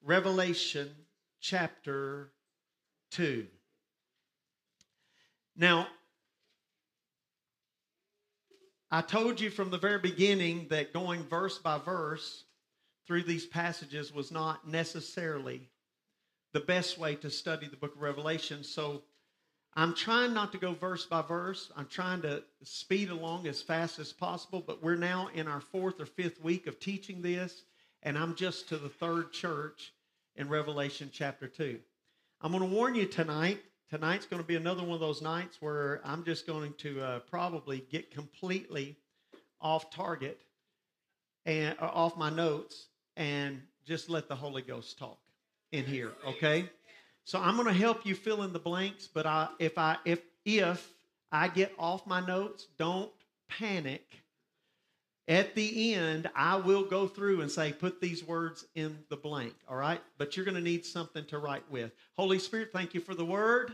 Revelation chapter 2. Now, I told you from the very beginning that going verse by verse through these passages was not necessarily the best way to study the book of Revelation. So I'm trying not to go verse by verse. I'm trying to speed along as fast as possible, but we're now in our fourth or fifth week of teaching this, and I'm just to the third church in Revelation chapter 2. I'm going to warn you tonight. Tonight's going to be another one of those nights where I'm just going to probably get completely off target and off my notes and just let the Holy Ghost talk in here, okay? So I'm going to help you fill in the blanks, but if I get off my notes, don't panic. At the end, I will go through and say, put these words in the blank, all right? But you're going to need something to write with. Holy Spirit, thank you for the word.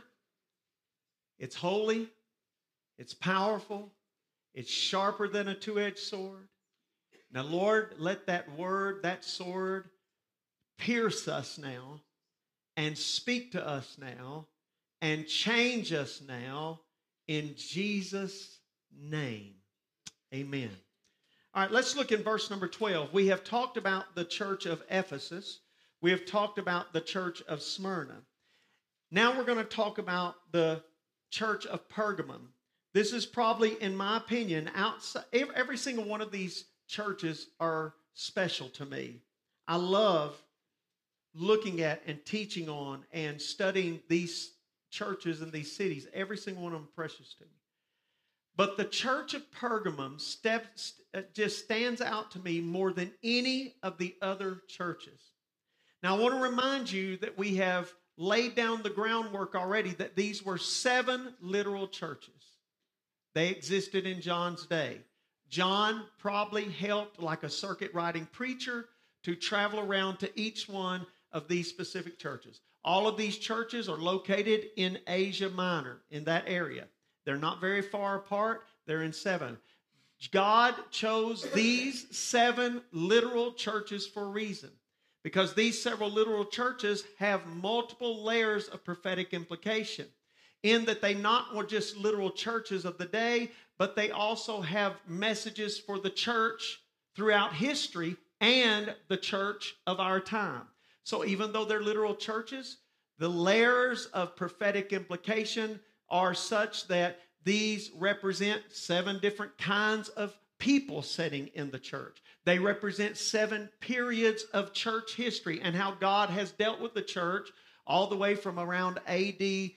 It's holy. It's powerful. It's sharper than a two-edged sword. Now, Lord, let that word, that sword, pierce us now and speak to us now and change us now in Jesus' name. Amen. All right, let's look in verse number 12. We have talked about the church of Ephesus. We have talked about the church of Smyrna. Now we're going to talk about the church of Pergamum. This is probably, in my opinion, outside. Every single one of these churches are special to me. I love looking at and teaching on and studying these churches and these cities. Every single one of them precious to me. But the church of Pergamum just stands out to me more than any of the other churches. Now, I want to remind you that we have laid down the groundwork already that these were 7 literal churches. They existed in John's day. John probably helped, like a circuit riding preacher, to travel around to each one of these specific churches. All of these churches are located in Asia Minor, in that area. They're not very far apart. They're in 7. God chose these 7 literal churches for a reason, because these several literal churches have multiple layers of prophetic implication, in that they not were just literal churches of the day, but they also have messages for the church throughout history and the church of our time. So even though they're literal churches, the layers of prophetic implication are such that these represent 7 different kinds of people sitting in the church. They represent 7 periods of church history and how God has dealt with the church all the way from around AD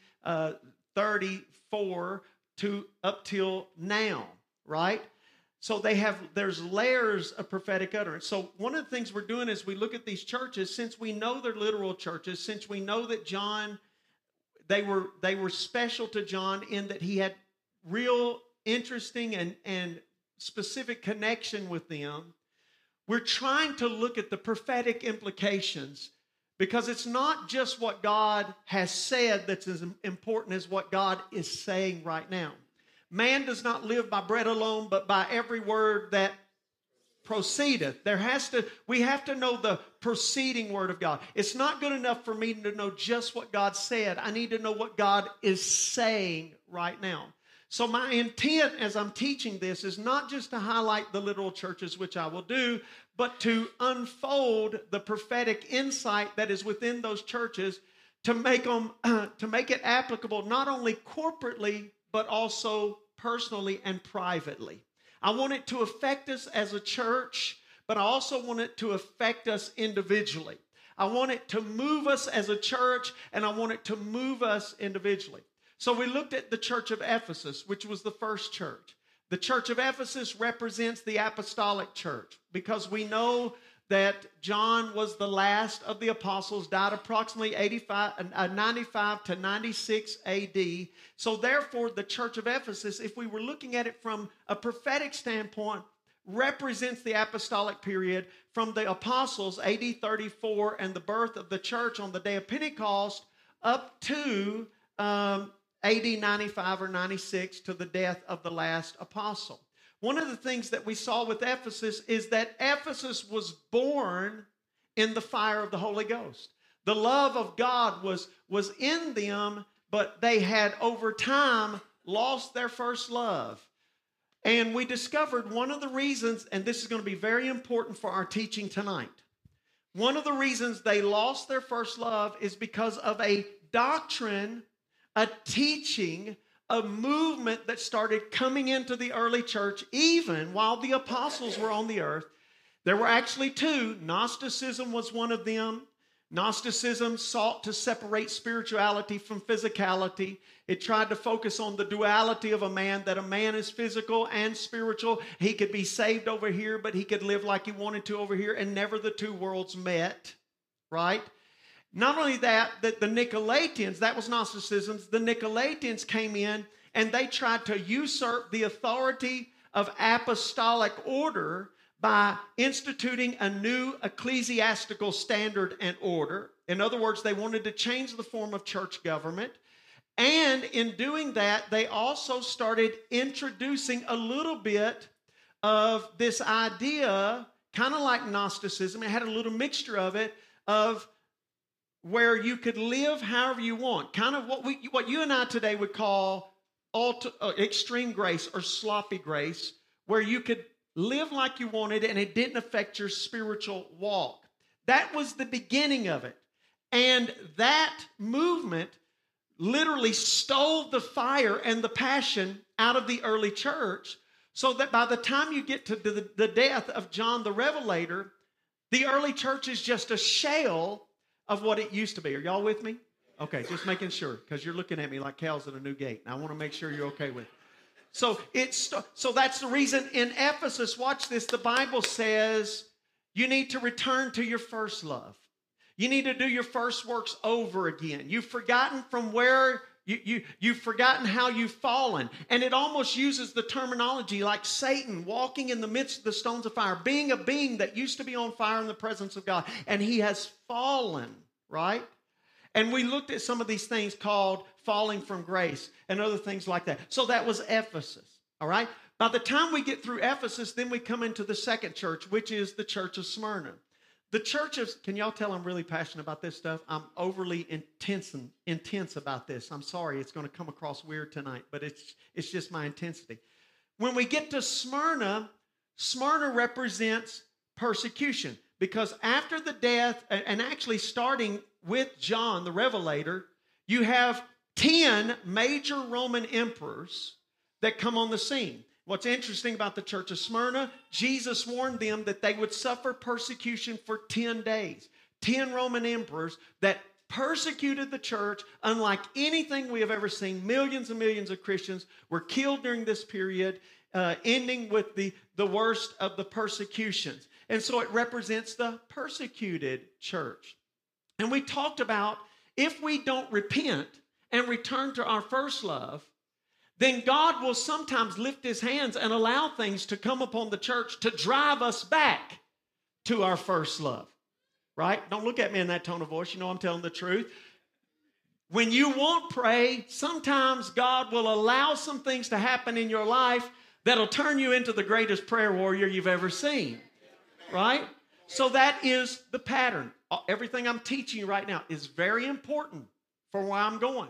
34 to up till now, right? So there's layers of prophetic utterance. So one of the things we're doing is we look at these churches, since we know they're literal churches, since we know that John, they were special to John in that he had real interesting and specific connection with them. We're trying to look at the prophetic implications, because it's not just what God has said that's as important as what God is saying right now. Man does not live by bread alone, but by every word that proceedeth. We have to know the proceeding word of God. It's not good enough for me to know just what God said. I need to know what God is saying right now. So my intent as I'm teaching this is not just to highlight the literal churches, which I will do, but to unfold the prophetic insight that is within those churches to make it applicable not only corporately, but also personally and privately. I want it to affect us as a church, but I also want it to affect us individually. I want it to move us as a church, and I want it to move us individually. So we looked at the church of Ephesus, which was the first church. The church of Ephesus represents the apostolic church, because we know that John was the last of the apostles, died approximately 95 to 96 AD. So therefore, the church of Ephesus, if we were looking at it from a prophetic standpoint, represents the apostolic period from the apostles, AD 34, and the birth of the church on the day of Pentecost, up to AD 95 or 96, to the death of the last apostle. One of the things that we saw with Ephesus is that Ephesus was born in the fire of the Holy Ghost. The love of God was in them, but they had over time lost their first love. And we discovered one of the reasons, and this is going to be very important for our teaching tonight. One of the reasons they lost their first love is because of a doctrine, a teaching, a movement that started coming into the early church even while the apostles were on the earth. There were actually two. Gnosticism was one of them. Gnosticism sought to separate spirituality from physicality. It tried to focus on the duality of a man, that a man is physical and spiritual. He could be saved over here, but he could live like he wanted to over here, and never the two worlds met, right? Not only that the Nicolaitans, that was Gnosticism, the Nicolaitans came in and they tried to usurp the authority of apostolic order by instituting a new ecclesiastical standard and order. In other words, they wanted to change the form of church government. And in doing that, they also started introducing a little bit of this idea, kind of like Gnosticism. It had a little mixture of it, of where you could live however you want. Kind of what you and I today would call extreme grace or sloppy grace, where you could live like you wanted and it didn't affect your spiritual walk. That was the beginning of it. And that movement literally stole the fire and the passion out of the early church, so that by the time you get to the death of John the Revelator, the early church is just a shell of what it used to be. Are y'all with me? Okay, just making sure, because you're looking at me like cows at a new gate. And I want to make sure you're okay with it. So that's the reason in Ephesus, watch this, the Bible says you need to return to your first love. You need to do your first works over again. You've forgotten from where you've forgotten how you've fallen. And it almost uses the terminology like Satan walking in the midst of the stones of fire, being a being that used to be on fire in the presence of God. And he has fallen, right? And we looked at some of these things called falling from grace and other things like that. So that was Ephesus, all right? By the time we get through Ephesus, then we come into the second church, which is the church of Smyrna. The church of, can y'all tell I'm really passionate about this stuff? I'm overly intense about this. I'm sorry, it's going to come across weird tonight, but it's just my intensity. When we get to Smyrna, Smyrna represents persecution, because after the death, and actually starting with John the Revelator, you have 10 major Roman emperors that come on the scene. What's interesting about the church of Smyrna, Jesus warned them that they would suffer persecution for 10 days. 10 Roman emperors that persecuted the church unlike anything we have ever seen. Millions and millions of Christians were killed during this period, ending with the worst of the persecutions. And so it represents the persecuted church. And we talked about if we don't repent and return to our first love, then God will sometimes lift his hands and allow things to come upon the church to drive us back to our first love, right? Don't look at me in that tone of voice. You know I'm telling the truth. When you won't pray, sometimes God will allow some things to happen in your life that'll turn you into the greatest prayer warrior you've ever seen, right? So that is the pattern. Everything I'm teaching you right now is very important for where I'm going.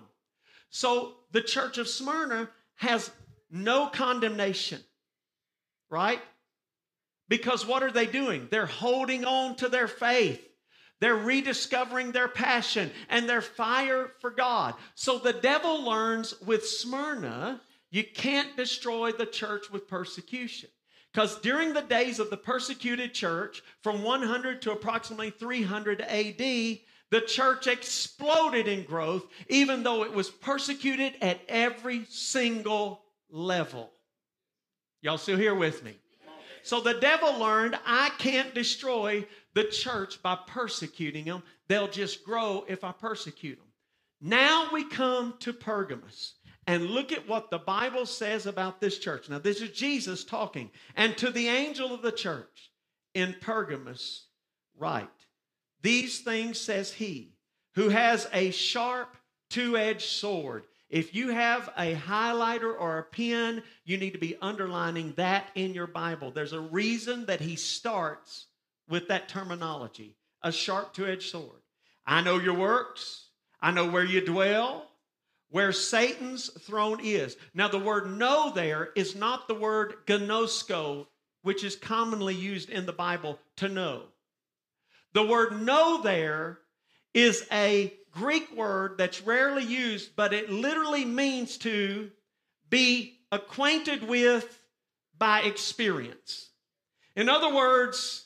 So the church of Smyrna has no condemnation, right? Because what are they doing? They're holding on to their faith. They're rediscovering their passion and their fire for God. So the devil learns with Smyrna, you can't destroy the church with persecution. Because during the days of the persecuted church, from 100 to approximately 300 AD, the church exploded in growth, even though it was persecuted at every single level. Y'all still here with me? So the devil learned, I can't destroy the church by persecuting them. They'll just grow if I persecute them. Now we come to Pergamos. And look at what the Bible says about this church. Now, this is Jesus talking. And to the angel of the church in Pergamos, write, these things says he who has a sharp two-edged sword. If you have a highlighter or a pen, you need to be underlining that in your Bible. There's a reason that he starts with that terminology, a sharp two-edged sword. I know your works. I know where you dwell, where Satan's throne is. Now, the word know there is not the word gnosko, which is commonly used in the Bible to know. The word know there is a Greek word that's rarely used, but it literally means to be acquainted with by experience. In other words,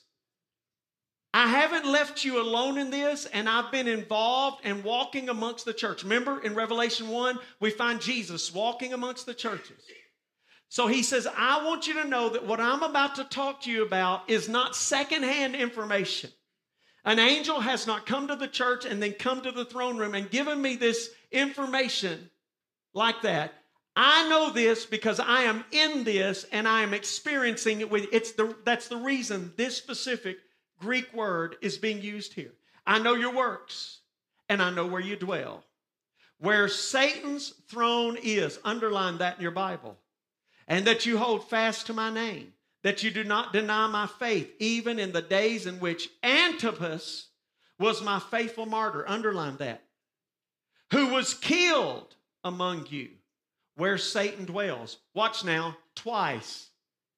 I haven't left you alone in this, and I've been involved and walking amongst the church. Remember in Revelation 1, we find Jesus walking amongst the churches. So he says, I want you to know that what I'm about to talk to you about is not secondhand information. An angel has not come to the church and then come to the throne room and given me this information like that. I know this because I am in this and I am experiencing it that's the reason this specific Greek word is being used here. I know your works and I know where you dwell. Where Satan's throne is, underline that in your Bible. And that you hold fast to my name. That you do not deny my faith, even in the days in which Antipas was my faithful martyr. Underline that. Who was killed among you, where Satan dwells. Watch now, twice,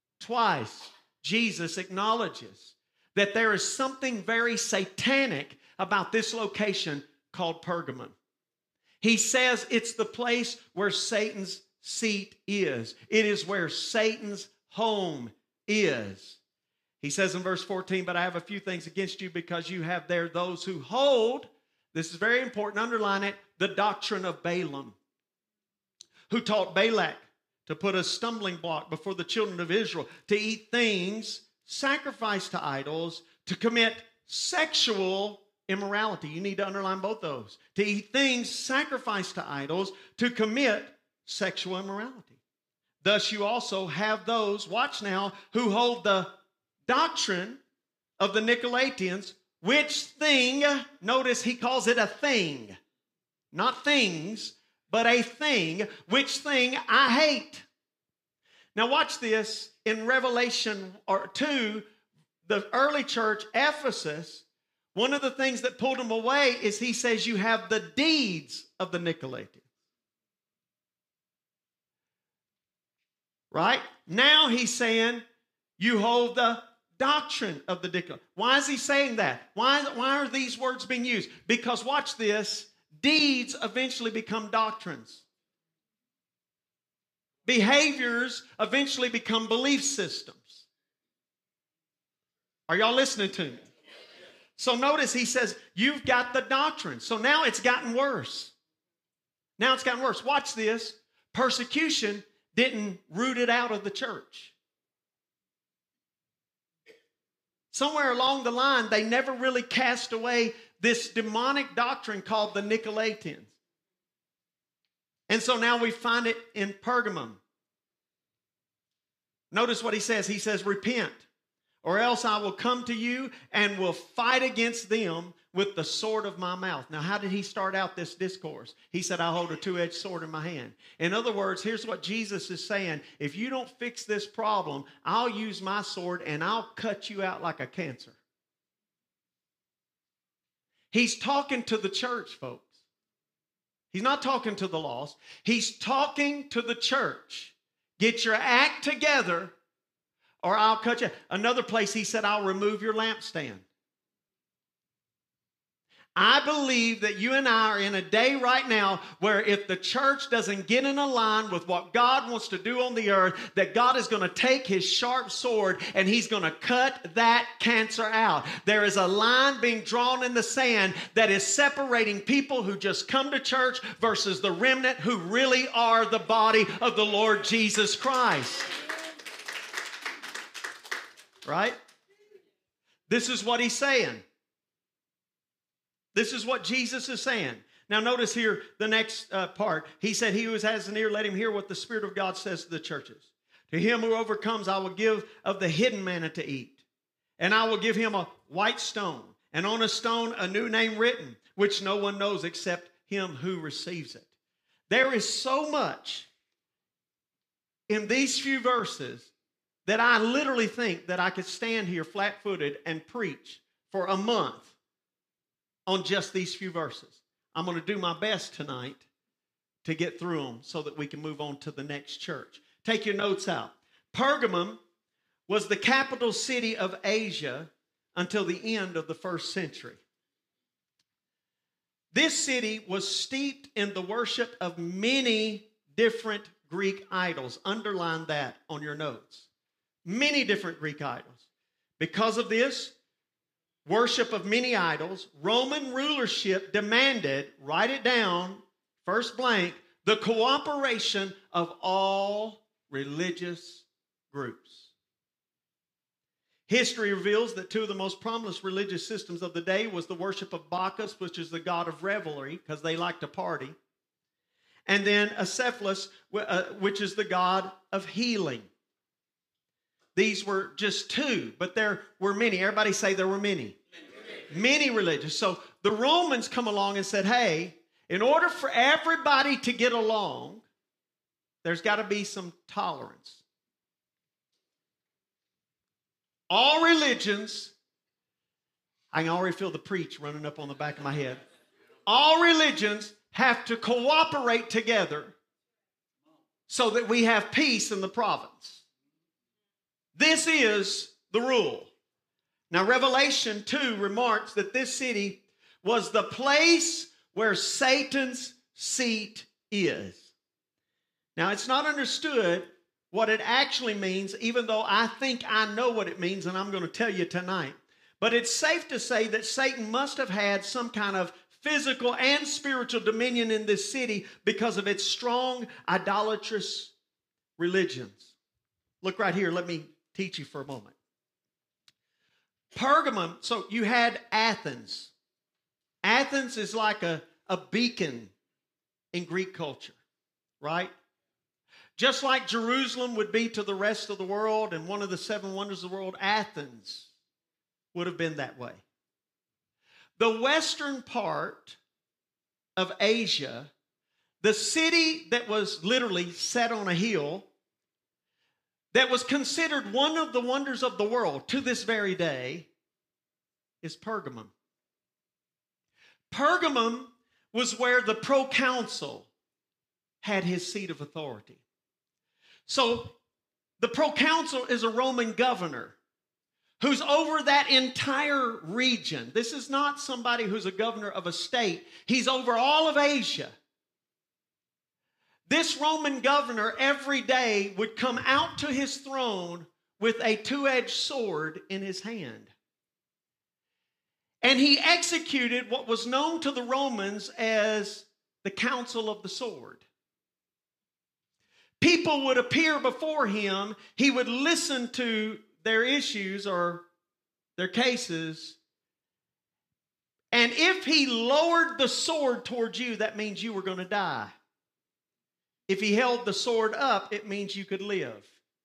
Jesus acknowledges that there is something very satanic about this location called Pergamon. He says it's the place where Satan's seat is. It is where Satan's home is. He says in verse 14, but I have a few things against you because you have there those who hold, this is very important, underline it, the doctrine of Balaam, who taught Balak to put a stumbling block before the children of Israel, to eat things sacrificed to idols, to commit sexual immorality. You need to underline both those. To eat things sacrificed to idols, to commit sexual immorality. Thus you also have those, watch now, who hold the doctrine of the Nicolaitans, which thing, notice he calls it a thing. Not things, but a thing, which thing I hate. Now watch this. In Revelation 2, the early church, Ephesus, one of the things that pulled them away is he says you have the deeds of the Nicolaitans. Right? Now he's saying you hold the doctrine of the Nicolaitans. Why is he saying that? Why are these words being used? Because watch this. Deeds eventually become doctrines. Behaviors eventually become belief systems. Are y'all listening to me? So notice he says, you've got the doctrine. So now it's gotten worse. Now it's gotten worse. Watch this. Persecution didn't root it out of the church. Somewhere along the line, they never really cast away this demonic doctrine called the Nicolaitans. And so now we find it in Pergamum. Notice what he says. He says, repent, or else I will come to you and will fight against them with the sword of my mouth. Now, how did he start out this discourse? He said, I hold a two-edged sword in my hand. In other words, here's what Jesus is saying. If you don't fix this problem, I'll use my sword and I'll cut you out like a cancer. He's talking to the church, folks. He's not talking to the lost. He's talking to the church. Get your act together or I'll cut you. Another place he said, I'll remove your lampstand. I believe that you and I are in a day right now where if the church doesn't get in a line with what God wants to do on the earth, that God is going to take his sharp sword and he's going to cut that cancer out. There is a line being drawn in the sand that is separating people who just come to church versus the remnant who really are the body of the Lord Jesus Christ. Right? This is what he's saying. This is what Jesus is saying. Now notice here the next part. He said, he who has an ear, let him hear what the Spirit of God says to the churches. To him who overcomes, I will give of the hidden manna to eat. And I will give him a white stone. And on a stone a new name written, which no one knows except him who receives it. There is so much in these few verses that I literally think that I could stand here flat-footed and preach for a month on just these few verses. I'm going to do my best tonight to get through them so that we can move on to the next church. Take your notes out. Pergamum was the capital city of Asia until the end of the first century. This city was steeped in the worship of many different Greek idols. Underline that on your notes. Many different Greek idols. Because of this worship of many idols, Roman rulership demanded, write it down, first blank, the cooperation of all religious groups. History reveals that two of the most prominent religious systems of the day was the worship of Bacchus, which is the god of revelry, because they like to party, and then Asclepius, which is the god of healing. These were just two, but there were many. Everybody say there were many. Many religions. So the Romans come along and said, hey, in order for everybody to get along, there's got to be some tolerance. All religions, I can already feel the preach running up on the back of my head. All religions have to cooperate together so that we have peace in the province. This is the rule. Now, Revelation 2 remarks that this city was the place where Satan's seat is. Now, it's not understood what it actually means, even though I think I know what it means, and I'm going to tell you tonight. But it's safe to say that Satan must have had some kind of physical and spiritual dominion in this city because of its strong idolatrous religions. Look right here. Let me teach you for a moment. Pergamum, so you had Athens. Athens is like a beacon in Greek culture, right? Just like Jerusalem would be to the rest of the world and one of the seven wonders of the world, Athens would have been that way. The western part of Asia, the city that was literally set on a hill, that was considered one of the wonders of the world to this very day, is Pergamum. Pergamum was where the proconsul had his seat of authority. So the proconsul is a Roman governor who's over that entire region. This is not somebody who's a governor of a state. He's over all of Asia. This Roman governor every day would come out to his throne with a two-edged sword in his hand. And he executed what was known to the Romans as the Council of the Sword. People would appear before him. He would listen to their issues or their cases. And if he lowered the sword towards you, that means you were going to die. If he held the sword up, it means you could live.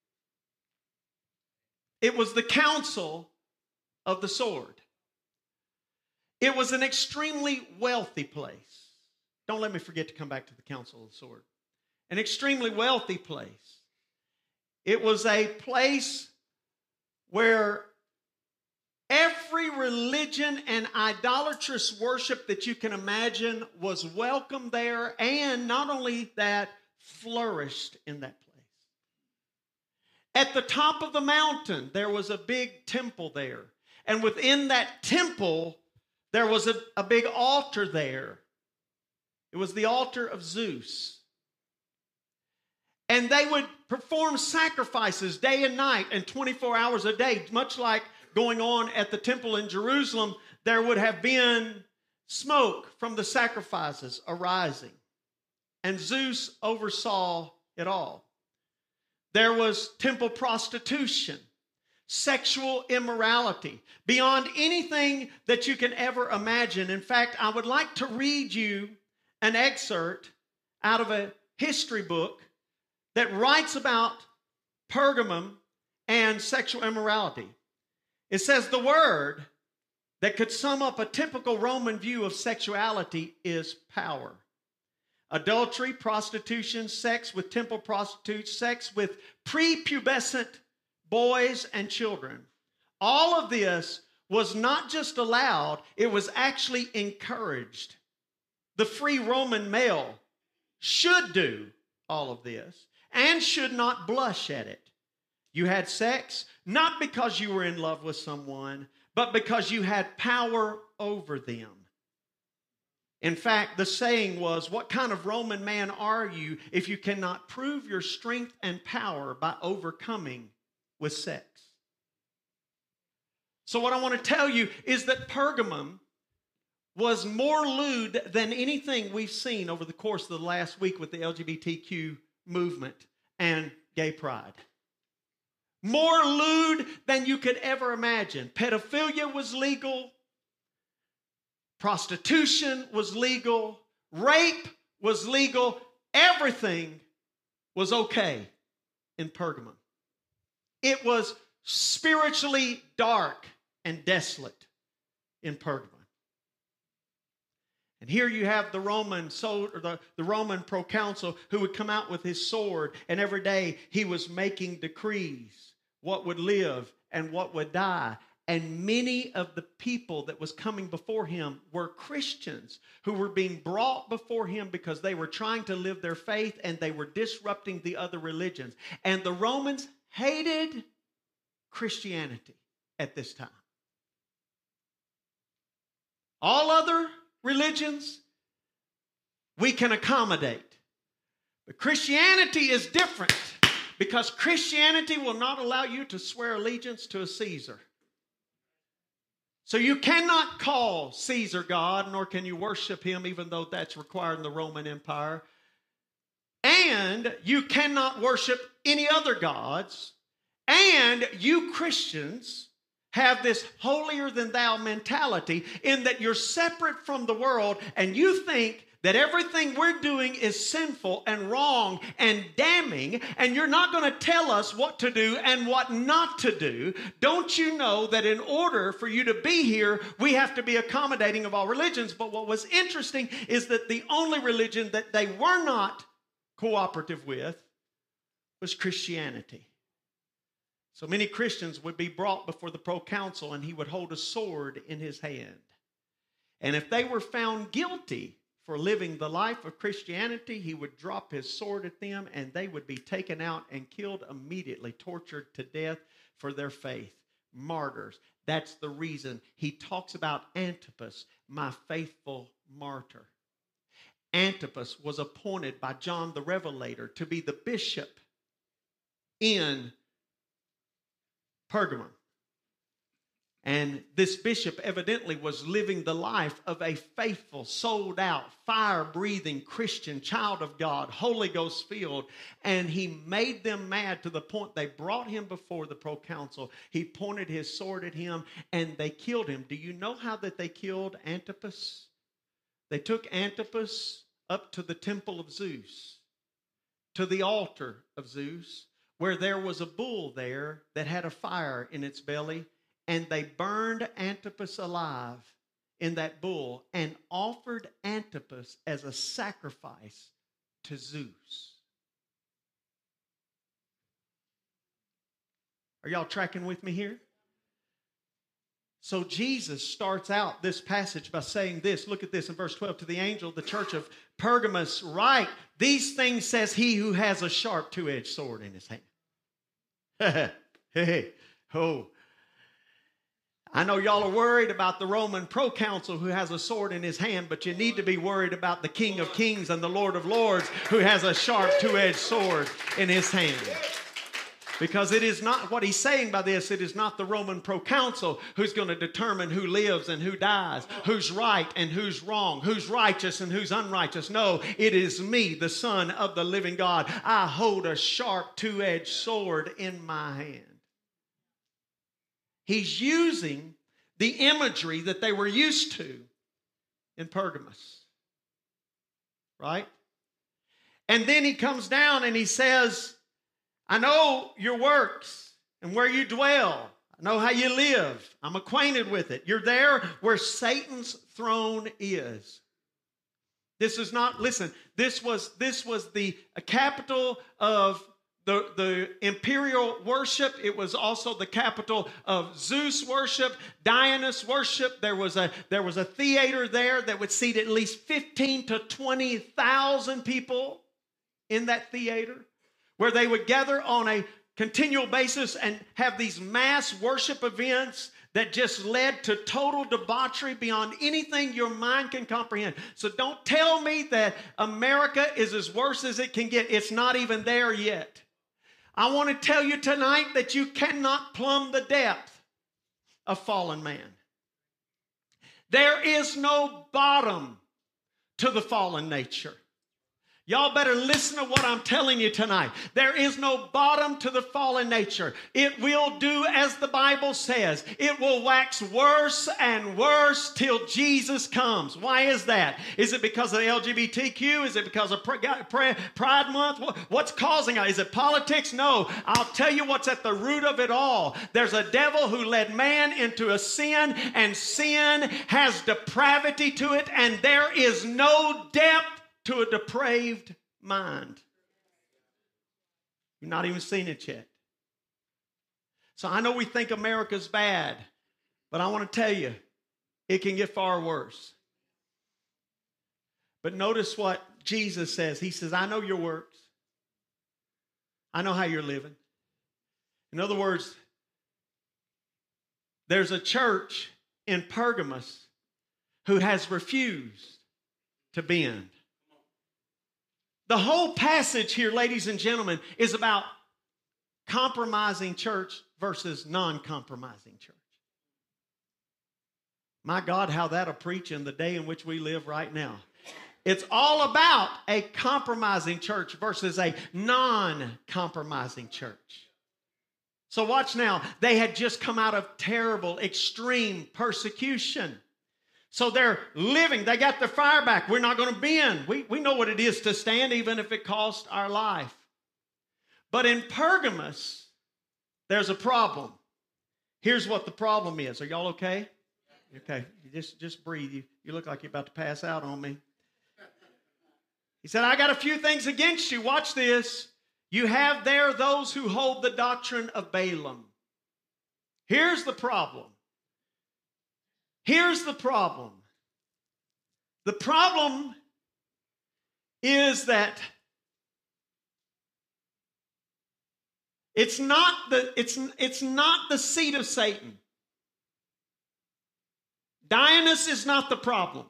It was the council of the sword. It was an extremely wealthy place. Don't let me forget to come back to the council of the sword. An extremely wealthy place. It was a place where every religion and idolatrous worship that you can imagine was welcome there, and not only that, flourished in that place. At the top of the mountain, there was a big temple there. And within that temple, there was a big altar there. It was the altar of Zeus. And they would perform sacrifices day and night and 24 hours a day, much like going on at the temple in Jerusalem. There would have been smoke from the sacrifices arising. And Zeus oversaw it all. There was temple prostitution, sexual immorality, beyond anything that you can ever imagine. In fact, I would like to read you an excerpt out of a history book that writes about Pergamum and sexual immorality. It says the word that could sum up a typical Roman view of sexuality is power. Adultery, prostitution, sex with temple prostitutes, sex with prepubescent boys and children. All of this was not just allowed, it was actually encouraged. The free Roman male should do all of this and should not blush at it. You had sex not because you were in love with someone, but because you had power over them. In fact, the saying was, what kind of Roman man are you if you cannot prove your strength and power by overcoming with sex? So what I want to tell you is that Pergamum was more lewd than anything we've seen over the course of the last week with the LGBTQ movement and gay pride. More lewd than you could ever imagine. Pedophilia was legal. Prostitution was legal. Rape was legal. Everything was okay in Pergamum. It was spiritually dark and desolate in Pergamum. And here you have the Roman proconsul who would come out with his sword, and every day he was making decrees what would live and what would die. And many of the people that was coming before him were Christians who were being brought before him because they were trying to live their faith and they were disrupting the other religions. And the Romans hated Christianity at this time. All other religions we can accommodate. But Christianity is different because Christianity will not allow you to swear allegiance to a Caesar. So you cannot call Caesar God, nor can you worship him, even though that's required in the Roman Empire. And you cannot worship any other gods. And you Christians have this holier-than-thou mentality in that you're separate from the world and you think that everything we're doing is sinful and wrong and damning, and you're not going to tell us what to do and what not to do. Don't you know that in order for you to be here, we have to be accommodating of all religions? But what was interesting is that the only religion that they were not cooperative with was Christianity. So many Christians would be brought before the proconsul, and he would hold a sword in his hand. And if they were found guilty for living the life of Christianity, he would drop his sword at them, and they would be taken out and killed immediately, tortured to death for their faith. Martyrs. That's the reason he talks about Antipas, my faithful martyr. Antipas was appointed by John the Revelator to be the bishop in Pergamum. And this bishop evidently was living the life of a faithful, sold out, fire-breathing Christian child of God, Holy Ghost filled. And he made them mad to the point they brought him before the proconsul. He pointed his sword at him and they killed him. Do you know how that they killed Antipas? They took Antipas up to the temple of Zeus, to the altar of Zeus, where there was a bull there that had a fire in its belly. And they burned Antipas alive in that bull and offered Antipas as a sacrifice to Zeus. Are y'all tracking with me here? So Jesus starts out this passage by saying this. Look at this in verse 12. To the angel of the church of Pergamos write, these things says he who has a sharp two-edged sword in his hand. Oh. I know y'all are worried about the Roman proconsul who has a sword in his hand, but you need to be worried about the King of Kings and the Lord of Lords who has a sharp two-edged sword in his hand. Because it is not, what he's saying by this, it is not the Roman proconsul who's going to determine who lives and who dies, who's right and who's wrong, who's righteous and who's unrighteous. No, it is me, the Son of the living God. I hold a sharp two-edged sword in my hand. He's using the imagery that they were used to in Pergamos. Right? And then he comes down and he says, I know your works and where you dwell. I know how you live. I'm acquainted with it. You're there where Satan's throne is. This is not, listen, this was the capital of the imperial worship. It was also the capital of Zeus worship, Dionysus worship. There was a theater there that would seat at least 15 to 20,000 people in that theater, where they would gather on a continual basis and have these mass worship events that just led to total debauchery beyond anything your mind can comprehend. So don't tell me that America is as worse as it can get. It's not even there yet. I want to tell you tonight that you cannot plumb the depth of fallen man. There is no bottom to the fallen nature. Y'all better listen to what I'm telling you tonight. There is no bottom to the fallen nature. It will do as the Bible says. It will wax worse and worse till Jesus comes. Why is that? Is it because of the LGBTQ? Is it because of Pride Month? What's causing it? Is it politics? No. I'll tell you what's at the root of it all. There's a devil who led man into a sin, and sin has depravity to it, and there is no depth to a depraved mind. You've not even seen it yet. So I know we think America's bad, but I want to tell you, it can get far worse. But notice what Jesus says. He says, I know your works. I know how you're living. In other words, there's a church in Pergamos who has refused to bend. The whole passage here, ladies and gentlemen, is about compromising church versus non-compromising church. My God, how that'll preach in the day in which we live right now. It's all about a compromising church versus a non-compromising church. So watch now. They had just come out of terrible, extreme persecution. So they're living. They got their fire back. We're not going to bend. We know what it is to stand, even if it costs our life. But in Pergamos, there's a problem. Here's what the problem is. Are y'all okay? Okay. Just breathe. You look like you're about to pass out on me. He said, I got a few things against you. Watch this. You have there those who hold the doctrine of Balaam. Here's the problem. Here's the problem. The problem is that it's not the seed of Satan. Dionysus is not the problem.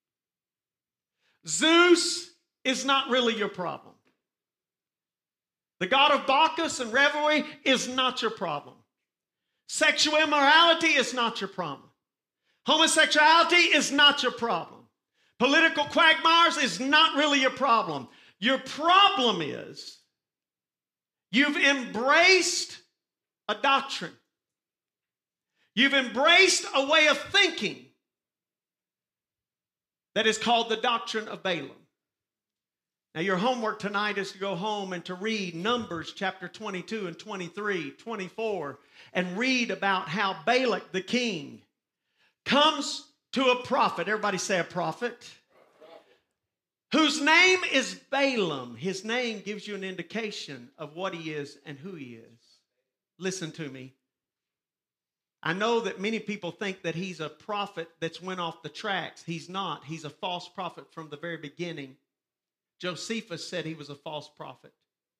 Zeus is not really your problem. The god of Bacchus and revelry is not your problem. Sexual immorality is not your problem. Homosexuality is not your problem. Political quagmires is not really your problem. Your problem is you've embraced a doctrine. You've embraced a way of thinking that is called the doctrine of Balaam. Now, your homework tonight is to go home and to read Numbers chapter 22 and 23, 24, and read about how Balak the king comes to a prophet. Everybody say a prophet. Whose name is Balaam. His name gives you an indication of what he is and who he is. Listen to me. I know that many people think that he's a prophet that's went off the tracks. He's not. He's a false prophet from the very beginning. Josephus said he was a false prophet.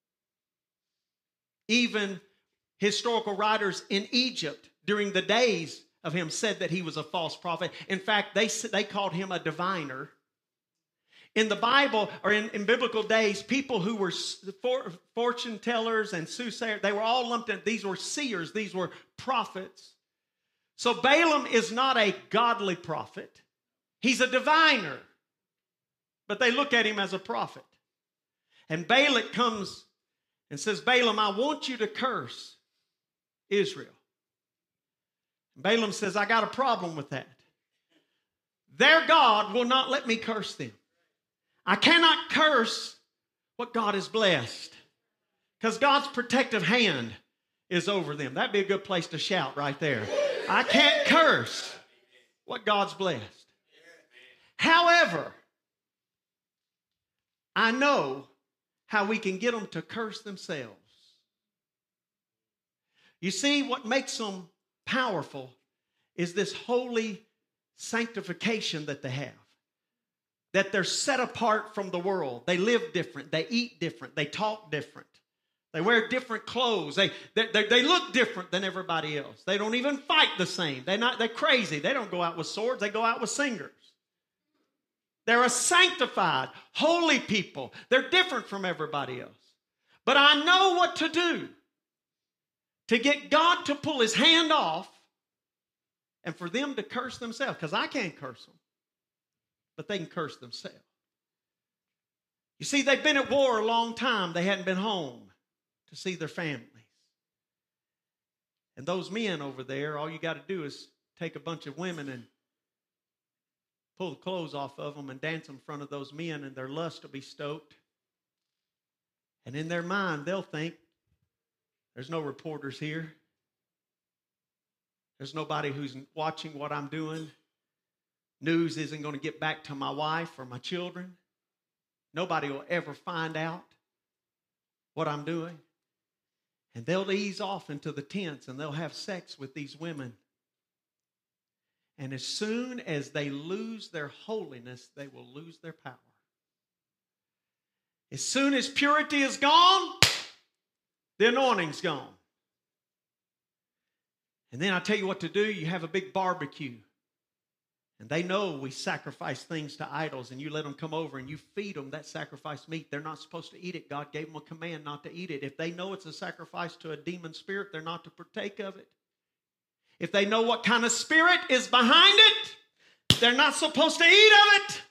Even historical writers in Egypt during the days of him said that he was a false prophet. In fact, they called him a diviner. In the Bible, or in biblical days, people who were fortune tellers and soothsayers, they were all lumped in. These were seers. These were prophets. So Balaam is not a godly prophet. He's a diviner. But they look at him as a prophet. And Balak comes and says, Balaam, I want you to curse Israel. And Balaam says, I got a problem with that. Their God will not let me curse them. I cannot curse what God has blessed, because God's protective hand is over them. That'd be a good place to shout right there. I can't curse what God's blessed. However, I know how we can get them to curse themselves. You see, what makes them powerful is this holy sanctification that they have. That they're set apart from the world. They live different. They eat different. They talk different. They wear different clothes. They look different than everybody else. They don't even fight the same. They're crazy. They don't go out with swords. They go out with singers. They're a sanctified, holy people. They're different from everybody else. But I know what to do to get God to pull his hand off and for them to curse themselves. Because I can't curse them. But they can curse themselves. You see, they've been at war a long time. They hadn't been home to see their families. And those men over there, all you got to do is take a bunch of women and pull the clothes off of them and dance in front of those men, and their lust will be stoked. And in their mind, they'll think, there's no reporters here. There's nobody who's watching what I'm doing. News isn't going to get back to my wife or my children. Nobody will ever find out what I'm doing. And they'll ease off into the tents and they'll have sex with these women. And as soon as they lose their holiness, they will lose their power. As soon as purity is gone, the anointing's gone. And then I tell you what to do. You have a big barbecue. And they know we sacrifice things to idols, and you let them come over and you feed them that sacrificed meat. They're not supposed to eat it. God gave them a command not to eat it. If they know it's a sacrifice to a demon spirit, they're not to partake of it. If they know what kind of spirit is behind it, they're not supposed to eat of it.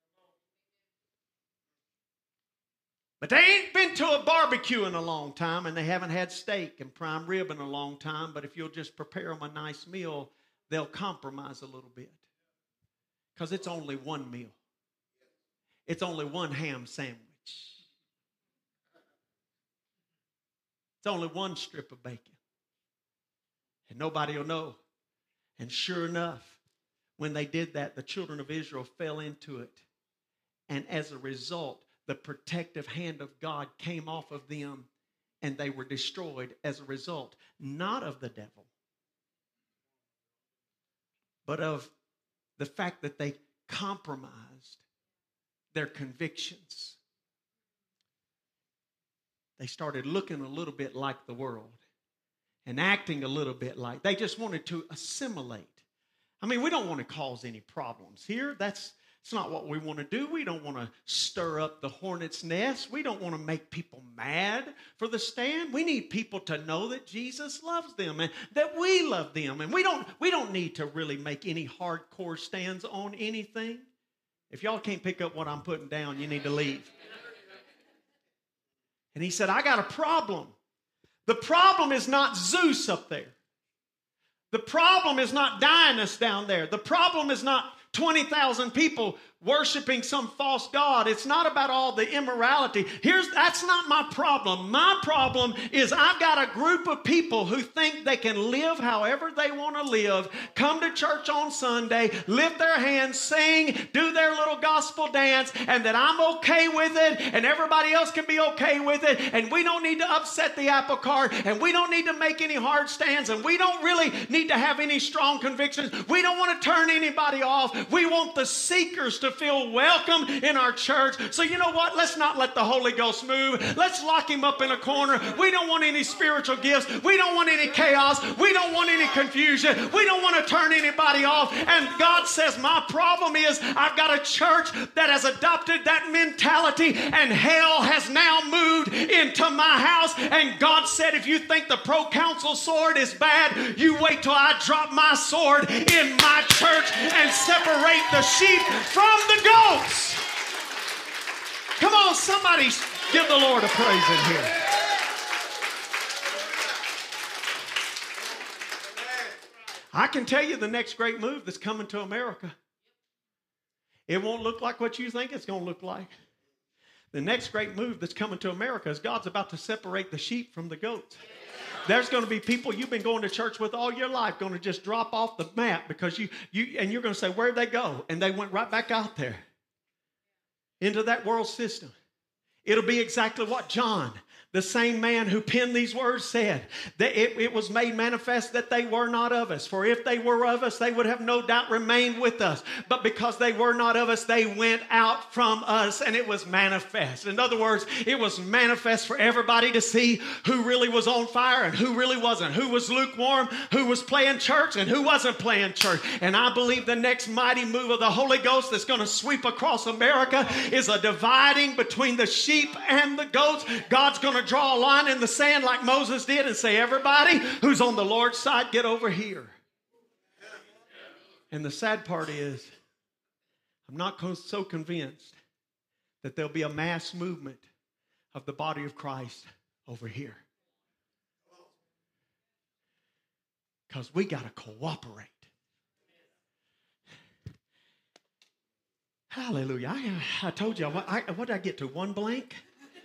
But they ain't been to a barbecue in a long time, and they haven't had steak and prime rib in a long time. But if you'll just prepare them a nice meal, they'll compromise a little bit. Because it's only one meal. It's only one ham sandwich. It's only one strip of bacon. And nobody will know. And sure enough, when they did that, the children of Israel fell into it. And as a result, the protective hand of God came off of them, and they were destroyed as a result, not of the devil, but of the fact that they compromised their convictions. They started looking a little bit like the world and acting a little bit like. They just wanted to assimilate. I mean, we don't want to cause any problems here. It's not what we want to do. We don't want to stir up the hornet's nest. We don't want to make people mad for the stand. We need people to know that Jesus loves them and that we love them. And we don't need to really make any hardcore stands on anything. If y'all can't pick up what I'm putting down, you need to leave. And he said, I got a problem. The problem is not Zeus up there. The problem is not Dionysus down there. The problem is not 20,000 people worshiping some false god. It's not about all the immorality. That's not my problem. My problem is I've got a group of people who think they can live however they want to live, come to church on Sunday, lift their hands, sing, do their little gospel dance, and that I'm okay with it, and everybody else can be okay with it, and we don't need to upset the apple cart, and we don't need to make any hard stands, and we don't really need to have any strong convictions. We don't want to turn anybody off. We want the seekers to feel welcome in our church. So you know what? Let's not let the Holy Ghost move. Let's lock him up in a corner. We don't want any spiritual gifts. We don't want any chaos. We don't want any confusion. We don't want to turn anybody off. And God says, my problem is I've got a church that has adopted that mentality, and hell has now moved into my house. And God said, if you think the proconsul sword is bad, you wait till I drop my sword in my church and separate the sheep from the goats. Come on, somebody give the Lord a praise in here. I can tell you the next great move that's coming to America. It won't look like what you think it's going to look like. The next great move that's coming to America is God's about to separate the sheep from the goats. There's going to be people you've been going to church with all your life going to just drop off the map because and you're going to say, where'd they go? And they went right back out there into that world system. It'll be exactly what John The same man who penned these words said that it was made manifest that they were not of us. For if they were of us, they would have no doubt remained with us. But because they were not of us, they went out from us, and it was manifest. In other words, it was manifest for everybody to see who really was on fire and who really wasn't, who was lukewarm, who was playing church, and who wasn't playing church. And I believe the next mighty move of the Holy Ghost that's going to sweep across America is a dividing between the sheep and the goats. God's going to draw a line in the sand like Moses did and say, everybody who's on the Lord's side, get over here. And the sad part is, I'm not so convinced that there'll be a mass movement of the body of Christ over here. Because we got to cooperate. Hallelujah. I told you, what did I get to? One blank?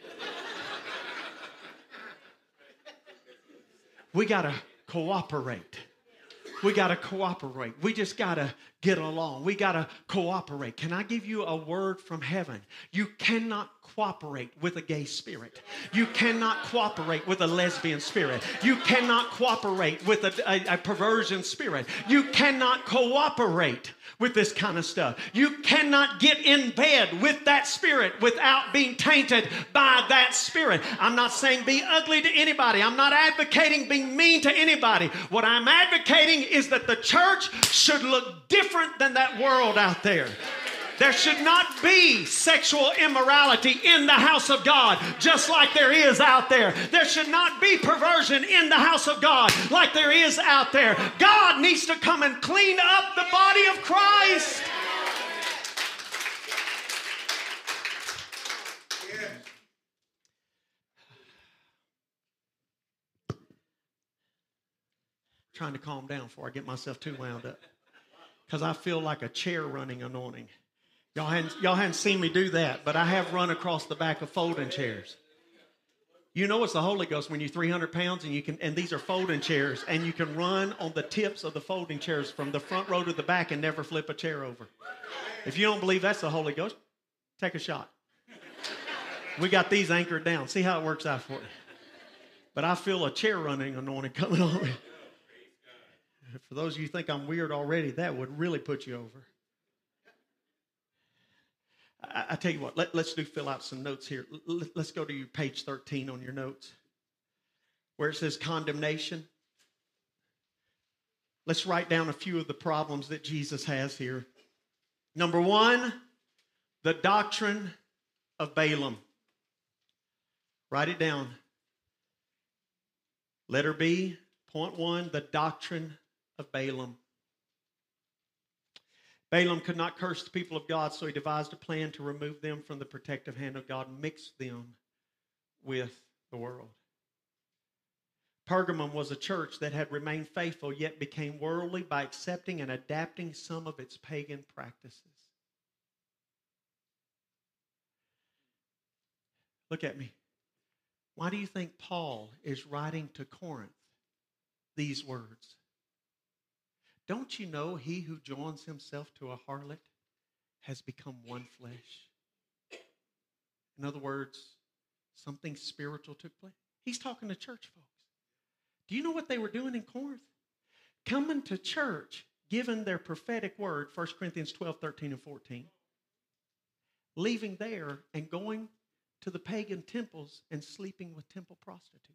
We got to cooperate. We got to cooperate. We just got to get along. We got to cooperate. Can I give you a word from heaven? You cannot cooperate with a gay spirit. You cannot cooperate with a lesbian spirit. You cannot cooperate with a perversion spirit. You cannot cooperate with this kind of stuff. You cannot get in bed with that spirit without being tainted by that spirit. I'm not saying be ugly to anybody. I'm not advocating being mean to anybody. What I'm advocating is that the church should look different than that world out there. There should not be sexual immorality in the house of God, just like there is out there. There should not be perversion in the house of God, like there is out there. God needs to come and clean up the body of Christ. Trying to calm down before I get myself too wound up, because I feel like a chair running anointing. Y'all hadn't seen me do that, but I have run across the back of folding chairs. You know it's the Holy Ghost when you're 300 pounds and these are folding chairs, and you can run on the tips of the folding chairs from the front row to the back and never flip a chair over. If you don't believe that's the Holy Ghost, take a shot. We got these anchored down. See how it works out for you. But I feel a chair running anointing coming on me. For those of you who think I'm weird already, that would really put you over. I tell you what, let's fill out some notes here. Let's go to page 13 on your notes, where it says condemnation. Let's write down a few of the problems that Jesus has here. Number one, the doctrine of Balaam. Write it down. Letter B, point one, the doctrine of Balaam. Balaam could not curse the people of God, so he devised a plan to remove them from the protective hand of God and mix them with the world. Pergamum was a church that had remained faithful, yet became worldly by accepting and adapting some of its pagan practices. Look at me. Why do you think Paul is writing to Corinth these words? Don't you know he who joins himself to a harlot has become one flesh? In other words, something spiritual took place. He's talking to church folks. Do you know what they were doing in Corinth? Coming to church, giving their prophetic word, 1 Corinthians 12, 13, and 14. Leaving there and going to the pagan temples and sleeping with temple prostitutes.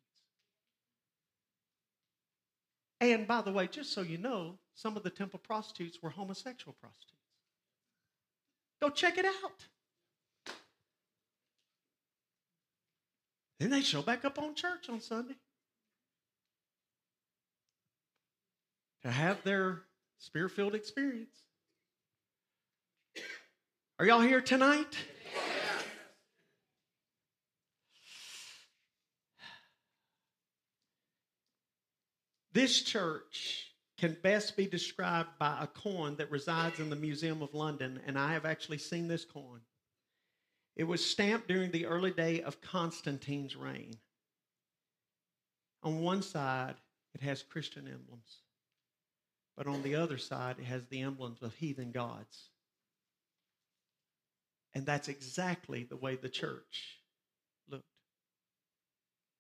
And by the way, just so you know, some of the temple prostitutes were homosexual prostitutes. Go check it out. Then they show back up on church on Sunday to have their spirit-filled experience. Are y'all here tonight? This church can best be described by a coin that resides in the Museum of London, and I have actually seen this coin. It was stamped during the early day of Constantine's reign. On one side, it has Christian emblems, but on the other side, it has the emblems of heathen gods. And that's exactly the way the church looked.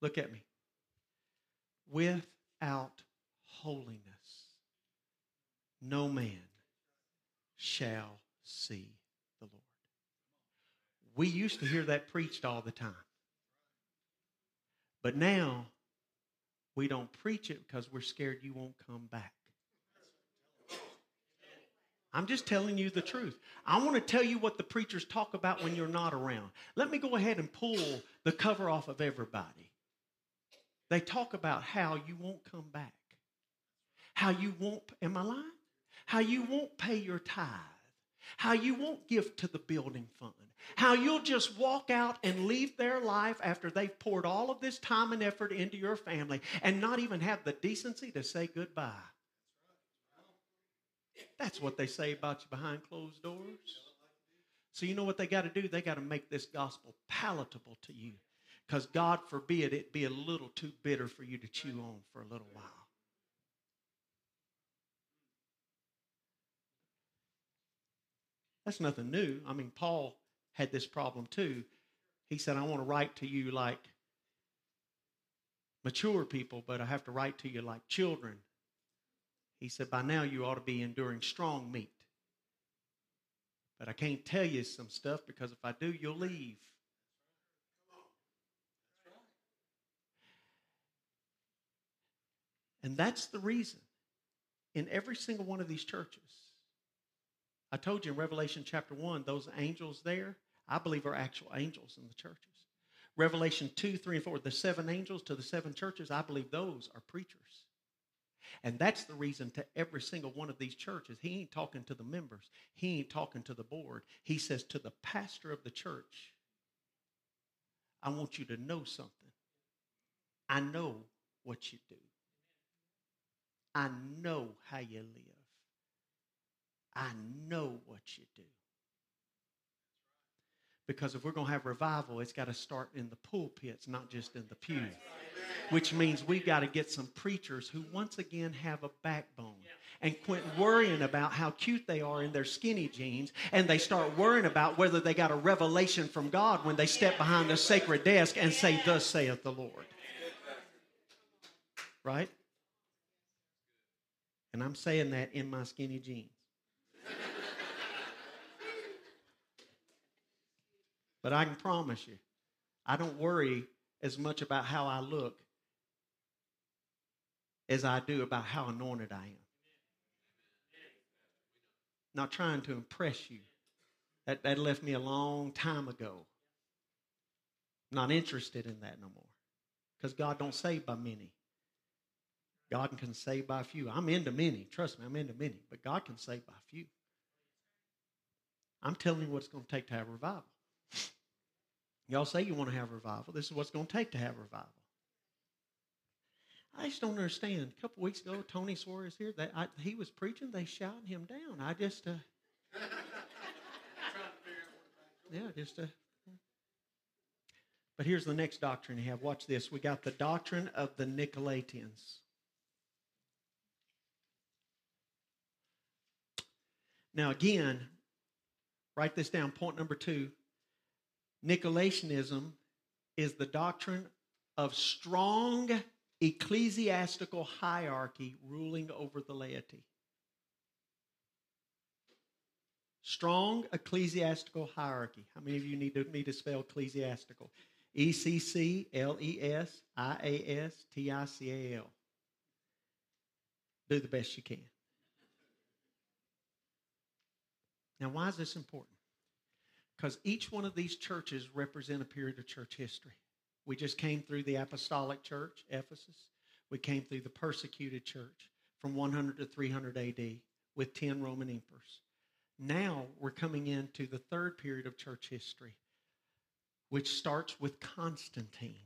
Look at me. Without holiness, no man shall see the Lord. We used to hear that preached all the time. But now, we don't preach it because we're scared you won't come back. I'm just telling you the truth. I want to tell you what the preachers talk about when you're not around. Let me go ahead and pull the cover off of everybody. They talk about how you won't come back. How you won't, am I lying? How you won't pay your tithe. How you won't give to the building fund. How you'll just walk out and leave their life after they've poured all of this time and effort into your family and not even have the decency to say goodbye. That's what they say about you behind closed doors. So you know what they got to do? They got to make this gospel palatable to you. Because God forbid it be a little too bitter for you to chew on for a little while. That's nothing new. I mean, Paul had this problem too. He said, I want to write to you like mature people, but I have to write to you like children. He said, by now you ought to be enduring strong meat. But I can't tell you some stuff because if I do, you'll leave. And that's the reason in every single one of these churches. I told you in Revelation chapter 1, those angels there, I believe are actual angels in the churches. Revelation 2, 3, and 4, the 7 angels to the 7 churches, I believe those are preachers. And that's the reason to every single one of these churches, he ain't talking to the members. He ain't talking to the board. He says to the pastor of the church, I want you to know something. I know what you do. I know how you live. I know what you do. Because if we're going to have revival, it's got to start in the pulpits, not just in the pew. Which means we've got to get some preachers who once again have a backbone and quit worrying about how cute they are in their skinny jeans, and they start worrying about whether they got a revelation from God when they step behind the sacred desk and say, thus saith the Lord. Right? And I'm saying that in my skinny jeans. But I can promise you, I don't worry as much about how I look as I do about how anointed I am. Not trying to impress you. That left me a long time ago. Not interested in that no more. Because God don't save by many. God can save by few. I'm into many. Trust me, I'm into many. But God can save by few. I'm telling you what it's going to take to have revival. Y'all say you want to have revival. This is what's going to take to have revival. I just don't understand. A couple weeks ago, Tony Suarez here. He was preaching. They shouted him down. I just... But here's the next doctrine you have. Watch this. We got the doctrine of the Nicolaitans. Now again, write this down. Point number 2. Nicolaitanism is the doctrine of strong ecclesiastical hierarchy ruling over the laity. Strong ecclesiastical hierarchy. How many of you need me to spell ecclesiastical? E-C-C-L-E-S-I-A-S-T-I-C-A-L. Do the best you can. Now, why is this important? Because each one of these churches represent a period of church history. We just came through the apostolic church, Ephesus. We came through the persecuted church from 100 to 300 AD with 10 Roman emperors. Now we're coming into the third period of church history, which starts with Constantine.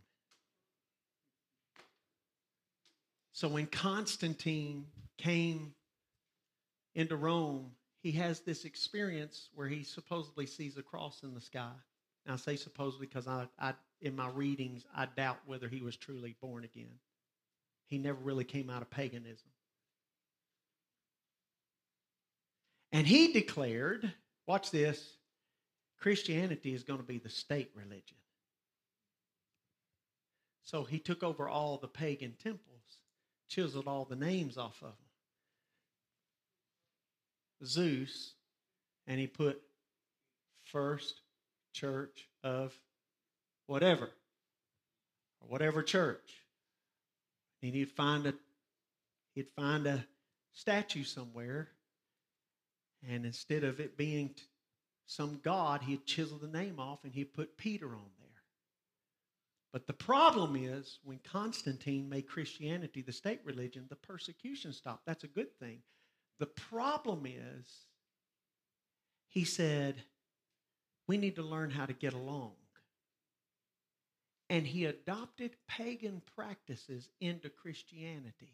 So when Constantine came into Rome, he has this experience where he supposedly sees a cross in the sky. And I say supposedly because I in my readings, I doubt whether he was truly born again. He never really came out of paganism. And he declared, watch this, Christianity is going to be the state religion. So he took over all the pagan temples, chiseled all the names off of them. Zeus, and he put First Church of whatever, or whatever church. And he'd find a statue somewhere, and instead of it being some god, he'd chisel the name off and he'd put Peter on there. But the problem is, when Constantine made Christianity the state religion, the persecution stopped. That's a good thing. The problem is, he said, we need to learn how to get along. And he adopted pagan practices into Christianity.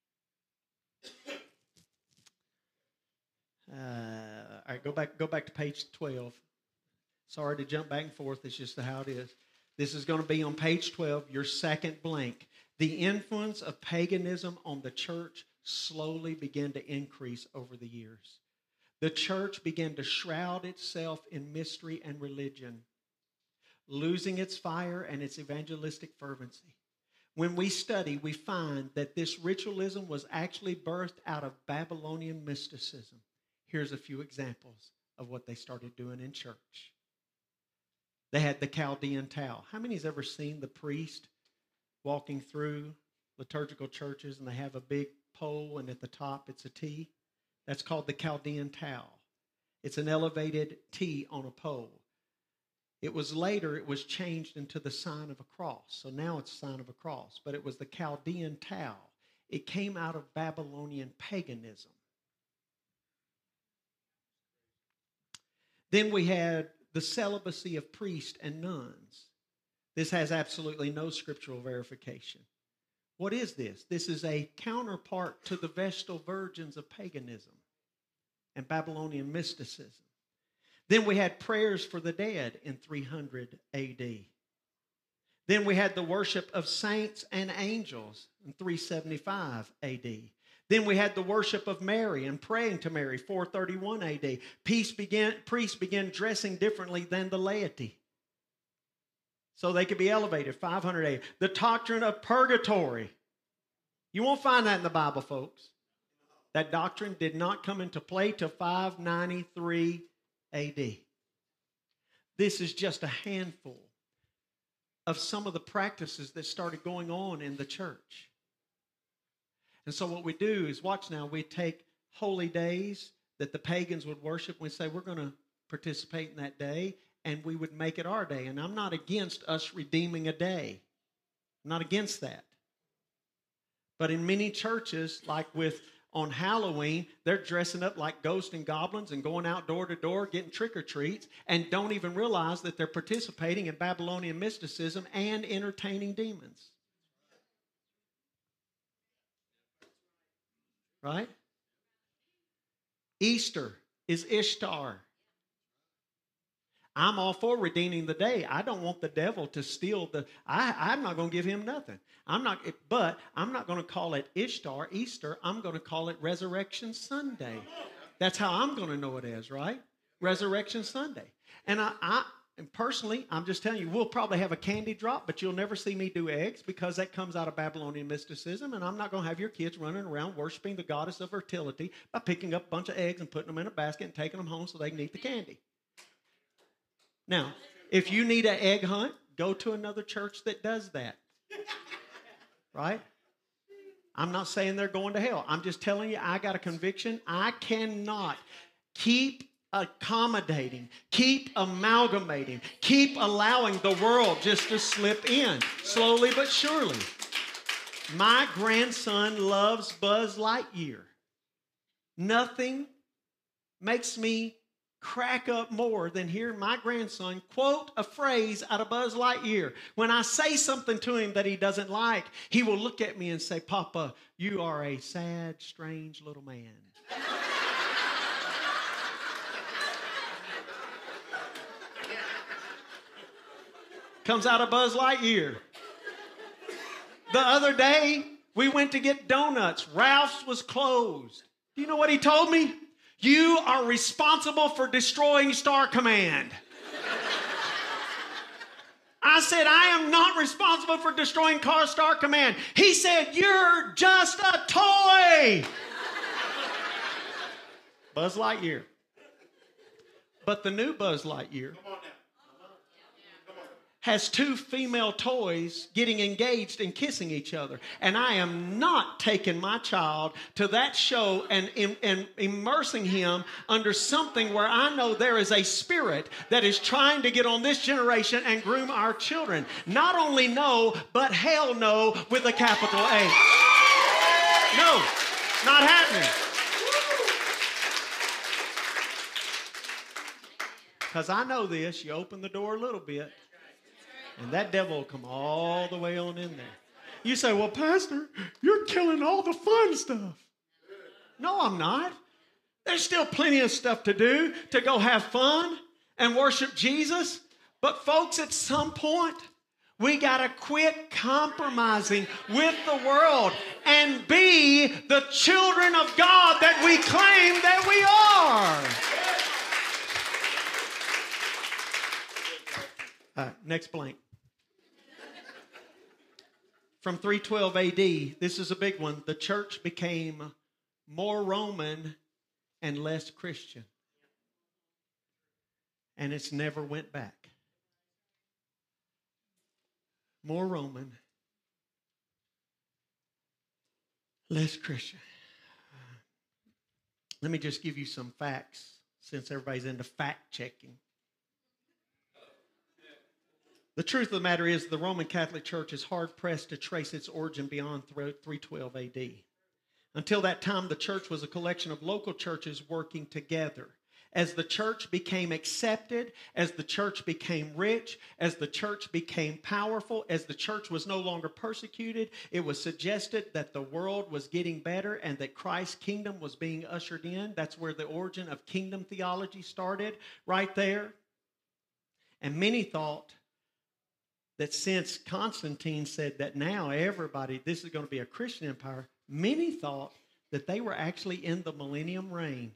All right, go back to page 12. Sorry to jump back and forth. It's just how it is. This is going to be on page 12, your second blank. The influence of paganism on the church slowly began to increase over the years. The church began to shroud itself in mystery and religion, losing its fire and its evangelistic fervency. When we study, we find that this ritualism was actually birthed out of Babylonian mysticism. Here's a few examples of what they started doing in church. They had the Chaldean towel. How many has ever seen the priest walking through liturgical churches and they have a big pole and at the top it's a T? That's called the Chaldean towel. It's an elevated T on a pole. It was changed into the sign of a cross. So now it's a sign of a cross. But it was the Chaldean towel. It came out of Babylonian paganism. Then we had the celibacy of priests and nuns. This has absolutely no scriptural verification. What is this? This is a counterpart to the Vestal virgins of paganism and Babylonian mysticism. Then we had prayers for the dead in 300 AD. Then we had the worship of saints and angels in 375 AD. Then we had the worship of Mary and praying to Mary, 431 AD. Priests began dressing differently than the laity, so they could be elevated, 500 AD. The doctrine of purgatory. You won't find that in the Bible, folks. That doctrine did not come into play till 593 AD. This is just a handful of some of the practices that started going on in the church. And so what we do is, watch now, we take holy days that the pagans would worship. We say, we're going to participate in that day, and we would make it our day. And I'm not against us redeeming a day. I'm not against that. But in many churches, like on Halloween, they're dressing up like ghosts and goblins and going out door to door, getting trick-or-treats, and don't even realize that they're participating in Babylonian mysticism and entertaining demons. Right? Easter is Ishtar. I'm all for redeeming the day. I don't want the devil to steal I'm not going to give him nothing. But I'm not going to call it Ishtar, Easter. I'm going to call it Resurrection Sunday. That's how I'm going to know it is, right? Resurrection Sunday. And and personally, I'm just telling you, we'll probably have a candy drop, but you'll never see me do eggs because that comes out of Babylonian mysticism, and I'm not going to have your kids running around worshiping the goddess of fertility by picking up a bunch of eggs and putting them in a basket and taking them home so they can eat the candy. Now, if you need an egg hunt, go to another church that does that. Right? I'm not saying they're going to hell. I'm just telling you, I got a conviction. I cannot keep accommodating, keep amalgamating, keep allowing the world just to slip in, slowly but surely. My grandson loves Buzz Lightyear. Nothing makes me crack up more than hear my grandson quote a phrase out of Buzz Lightyear. When I say something to him that he doesn't like, he will look at me and say, "Papa, you are a sad, strange little man." Comes out of Buzz Lightyear. The other day, we went to get donuts. Ralph's was closed. Do you know what he told me? "You are responsible for destroying Star Command." I said, I am not responsible for destroying Star Command. He said, you're just a toy. Buzz Lightyear. But the new Buzz Lightyear has two female toys getting engaged and kissing each other. And I am not taking my child to that show and immersing him under something where I know there is a spirit that is trying to get on this generation and groom our children. Not only no, but hell no with a capital A. No, not happening. Because I know this, you open the door a little bit, and that devil will come all the way on in there. You say, well, Pastor, you're killing all the fun stuff. No, I'm not. There's still plenty of stuff to do, to go have fun and worship Jesus. But folks, at some point, we got to quit compromising with the world and be the children of God that we claim that we are. Next blank. From 312 AD, this is a big one. The church became more Roman and less Christian. And it's never went back. More Roman, less Christian. Let me just give you some facts since everybody's into fact checking. The truth of the matter is the Roman Catholic Church is hard-pressed to trace its origin beyond 312 AD. Until that time, the church was a collection of local churches working together. As the church became accepted, as the church became rich, as the church became powerful, as the church was no longer persecuted, it was suggested that the world was getting better and that Christ's kingdom was being ushered in. That's where the origin of kingdom theology started, right there. And many thought that since Constantine said that now everybody, this is going to be a Christian empire, many thought that they were actually in the millennium reign.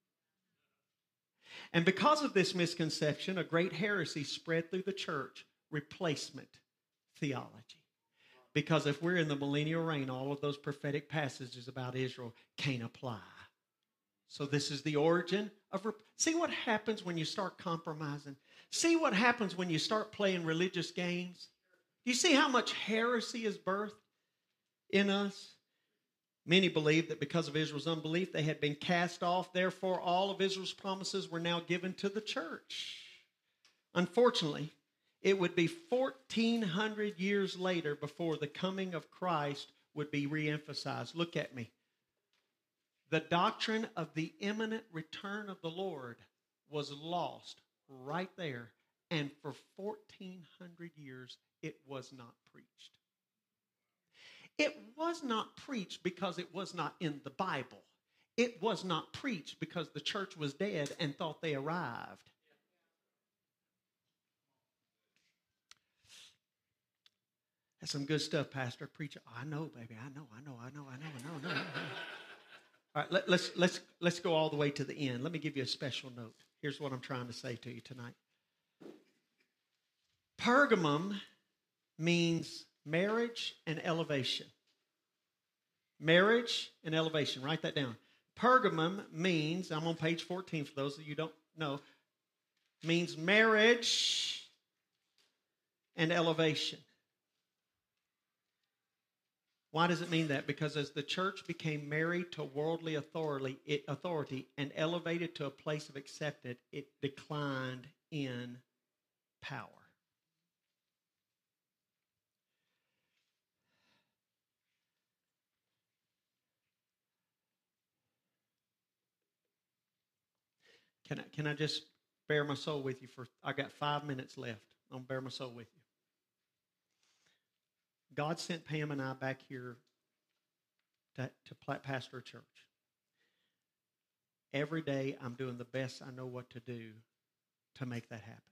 And because of this misconception, a great heresy spread through the church, replacement theology. Because if we're in the millennial reign, all of those prophetic passages about Israel can't apply. So this is the origin of... See what happens when you start compromising? See what happens when you start playing religious games? Do you see how much heresy is birthed in us? Many believe that because of Israel's unbelief, they had been cast off. Therefore, all of Israel's promises were now given to the church. Unfortunately, it would be 1,400 years later before the coming of Christ would be reemphasized. Look at me. The doctrine of the imminent return of the Lord was lost right there. And for 1,400 years, it was not preached. It was not preached because it was not in the Bible. It was not preached because the church was dead and thought they arrived. That's some good stuff, Pastor. Preacher. I know, baby. I know. All right, let's go all the way to the end. Let me give you a special note. Here's what I'm trying to say to you tonight. Pergamum means marriage and elevation. Marriage and elevation. Write that down. Pergamum means, I'm on page 14 for those of you who don't know, means marriage and elevation. Why does it mean that? Because as the church became married to worldly authority and elevated to a place of acceptance, it declined in power. Can I just bare my soul with you I got 5 minutes left. I'm going to bare my soul with you. God sent Pam and I back here to pastor a church. Every day I'm doing the best I know what to do to make that happen.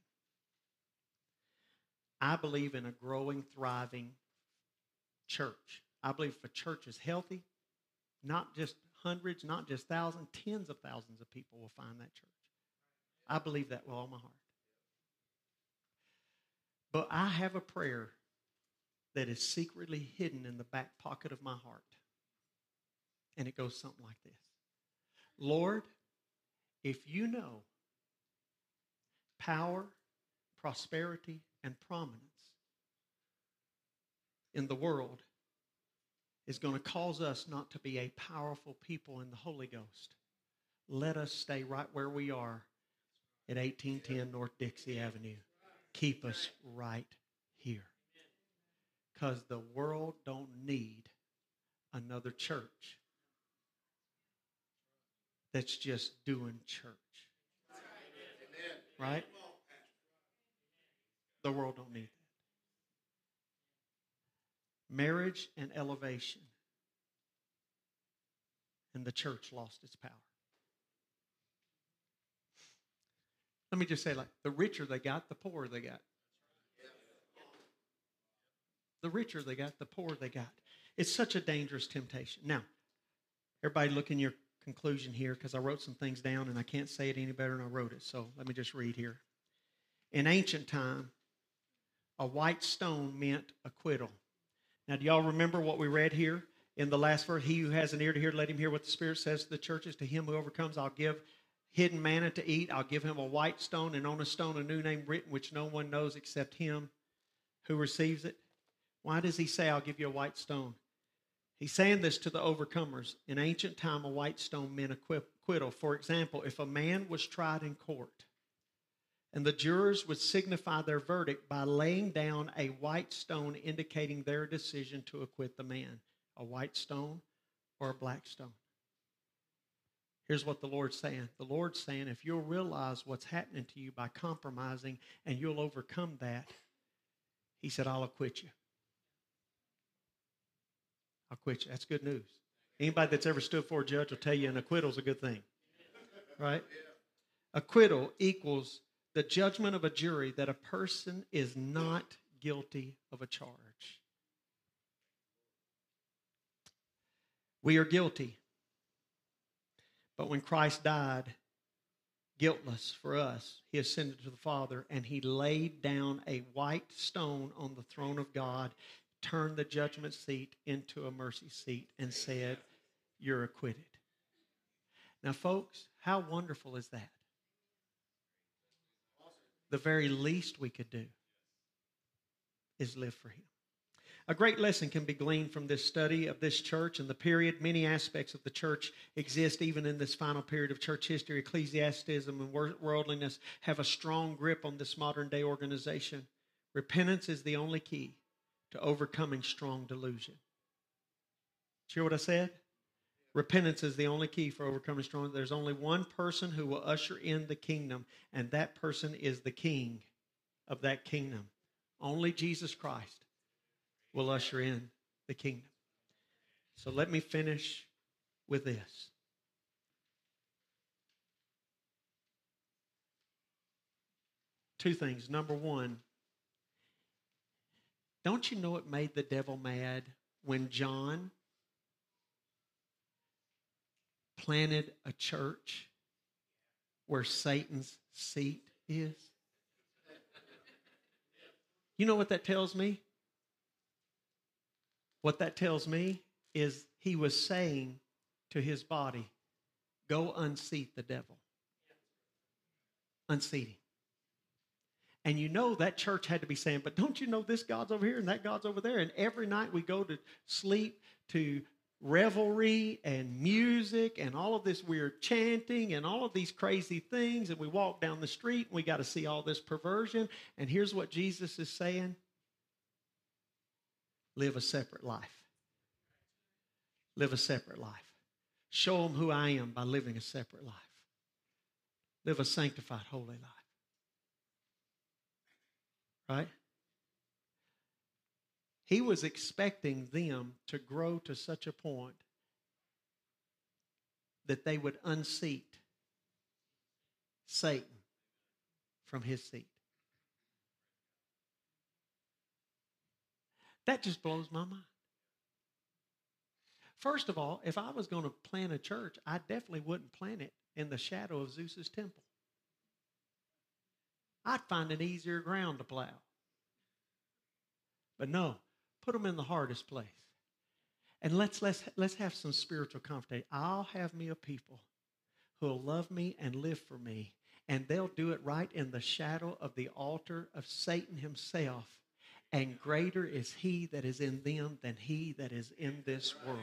I believe in a growing, thriving church. I believe if a church is healthy, not just hundreds, not just thousands, tens of thousands of people will find that church. I believe that with all my heart. But I have a prayer that is secretly hidden in the back pocket of my heart. And it goes something like this. Lord, if you know power, prosperity, and prominence in the world is going to cause us not to be a powerful people in the Holy Ghost, let us stay right where we are at 1810 North Dixie Avenue. Keep us right here. Because the world don't need another church that's just doing church. Right? The world don't need that. Marriage and elevation. And the church lost its power. Let me just say, like, the richer they got, the poorer they got. The richer they got, the poorer they got. It's such a dangerous temptation. Now, everybody look in your conclusion here, because I wrote some things down and I can't say it any better than I wrote it. So let me just read here. In ancient time, a white stone meant acquittal. Now, do y'all remember what we read here in the last verse? He who has an ear to hear, let him hear what the Spirit says to the churches. To him who overcomes, I'll give hidden manna to eat. I'll give him a white stone, and on a stone a new name written, which no one knows except him who receives it. Why does he say, I'll give you a white stone? He's saying this to the overcomers. In ancient time, a white stone meant acquittal. For example, if a man was tried in court, and the jurors would signify their verdict by laying down a white stone indicating their decision to acquit the man. A white stone or a black stone. Here's what the Lord's saying. The Lord's saying, if you'll realize what's happening to you by compromising and you'll overcome that, he said, I'll acquit you. I'll quit you. That's good news. Anybody that's ever stood before a judge will tell you an acquittal is a good thing. Right? Acquittal equals the judgment of a jury that a person is not guilty of a charge. We are guilty. But when Christ died, guiltless for us, he ascended to the Father, and he laid down a white stone on the throne of God, turned the judgment seat into a mercy seat, and said, you're acquitted. Now, folks, how wonderful is that? The very least we could do is live for him. A great lesson can be gleaned from this study of this church and the period. Many aspects of the church exist even in this final period of church history. Ecclesiasticism and worldliness have a strong grip on this modern day organization. Repentance is the only key to overcoming strong delusion. Did you hear what I said? Repentance is the only key for overcoming strong. There's only one person who will usher in the kingdom, and that person is the king of that kingdom. Only Jesus Christ will usher in the kingdom. So let me finish with this. Two things. Number one, don't you know it made the devil mad when John planted a church where Satan's seat is? You know what that tells me? What that tells me is he was saying to his body, go unseat the devil. Unseat him. And you know that church had to be saying, but don't you know this God's over here and that God's over there? And every night we go to sleep to revelry and music and all of this weird chanting and all of these crazy things. And we walk down the street and we got to see all this perversion. And here's what Jesus is saying. Live a separate life. Live a separate life. Show them who I am by living a separate life. Live a sanctified, holy life. Right? He was expecting them to grow to such a point that they would unseat Satan from his seat. That just blows my mind. First of all, if I was going to plant a church, I definitely wouldn't plant it in the shadow of Zeus's temple. I'd find an easier ground to plow. But no, put them in the hardest place. And let's have some spiritual confidence. I'll have me a people who will love me and live for me. And they'll do it right in the shadow of the altar of Satan himself. And greater is he that is in them than he that is in this world.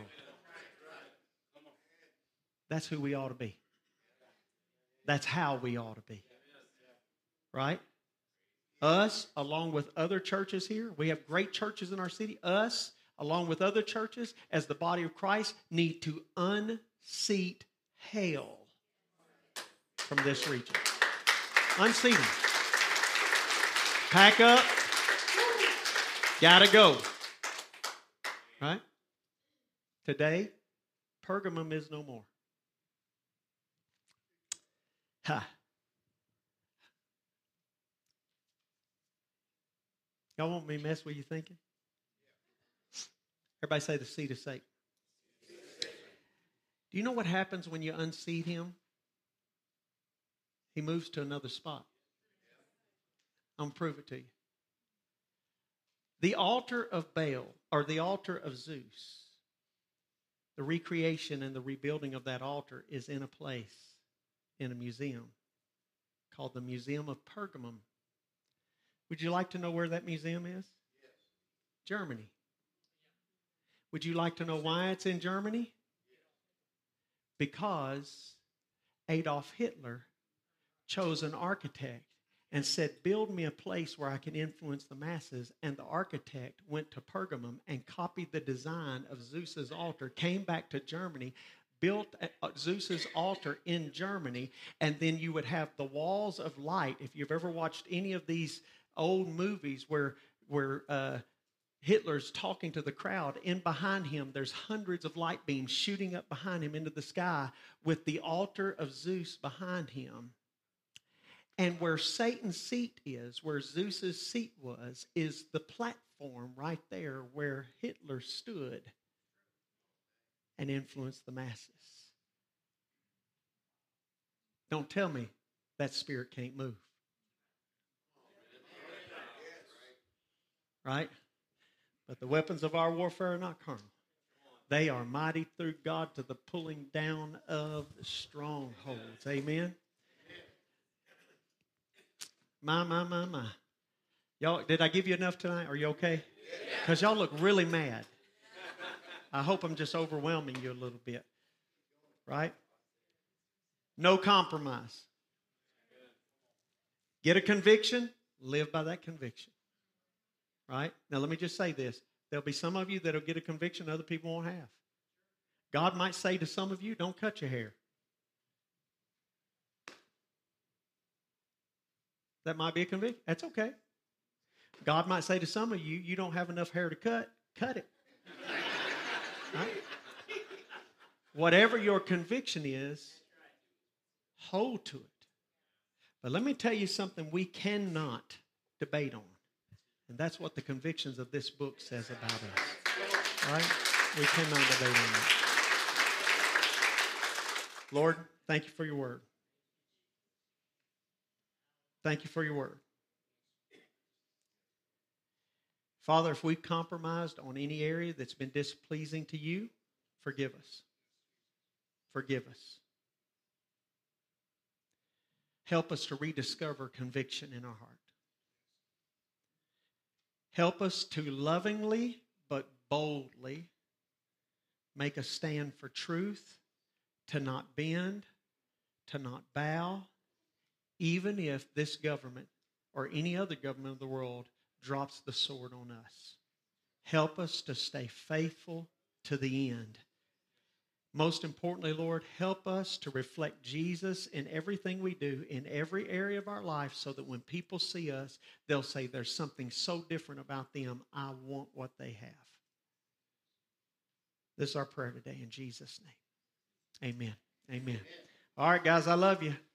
That's who we ought to be. That's how we ought to be. Right? Us, along with other churches here, we have great churches in our city. Us, along with other churches, as the body of Christ, need to unseat hell from this region. Unseat them. Pack up. Gotta go. Right? Today, Pergamum is no more. Ha. Y'all want me to mess with you thinking? Everybody say the seed of Satan. Do you know what happens when you unseat him? He moves to another spot. I'm going to prove it to you. The altar of Baal, or the altar of Zeus, the recreation and the rebuilding of that altar is in a place, in a museum, called the Museum of Pergamum. Would you like to know where that museum is? Yes. Germany. Would you like to know why it's in Germany? Yes. Because Adolf Hitler chose an architect and said, build me a place where I can influence the masses. And the architect went to Pergamum and copied the design of Zeus's altar, came back to Germany, built Zeus's altar in Germany, and then you would have the walls of light. If you've ever watched any of these old movies where Hitler's talking to the crowd, in behind him there's hundreds of light beams shooting up behind him into the sky with the altar of Zeus behind him. And where Satan's seat is, where Zeus's seat was, is the platform right there where Hitler stood and influenced the masses. Don't tell me that spirit can't move. Right? But the weapons of our warfare are not carnal. They are mighty through God to the pulling down of strongholds. Amen? My. Y'all, did I give you enough tonight? Are you okay? Because y'all look really mad. I hope I'm just overwhelming you a little bit. Right? No compromise. Get a conviction, live by that conviction. Right? Now let me just say this. There'll be some of you that'll get a conviction other people won't have. God might say to some of you, don't cut your hair. That might be a conviction. That's okay. God might say to some of you, you don't have enough hair to cut it. Right? Whatever your conviction is, hold to it. But let me tell you something we cannot debate on. And that's what the convictions of this book says about us. Right? We cannot debate on that. Lord, thank you for your word. Thank you for your word. Father, if we've compromised on any area that's been displeasing to you, forgive us. Forgive us. Help us to rediscover conviction in our heart. Help us to lovingly but boldly make a stand for truth, to not bend, to not bow, even if this government or any other government of the world drops the sword on us. Help us to stay faithful to the end. Most importantly, Lord, help us to reflect Jesus in everything we do, in every area of our life, so that when people see us, they'll say, there's something so different about them. I want what they have. This is our prayer today in Jesus' name. Amen. Amen. All right, guys, I love you.